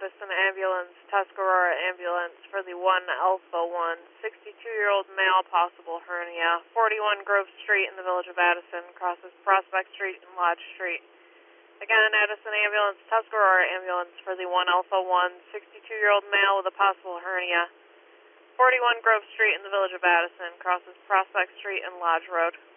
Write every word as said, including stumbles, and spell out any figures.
Addison Ambulance, Tuscarora Ambulance for the one Alpha one, sixty-two-year-old male, possible hernia, forty-one Grove Street in the Village of Addison, crosses Prospect Street and Lodge Street. Again, Addison Ambulance, Tuscarora Ambulance for the one Alpha one, sixty-two-year-old male with a possible hernia, forty-one Grove Street in the Village of Addison, crosses Prospect Street and Lodge Road.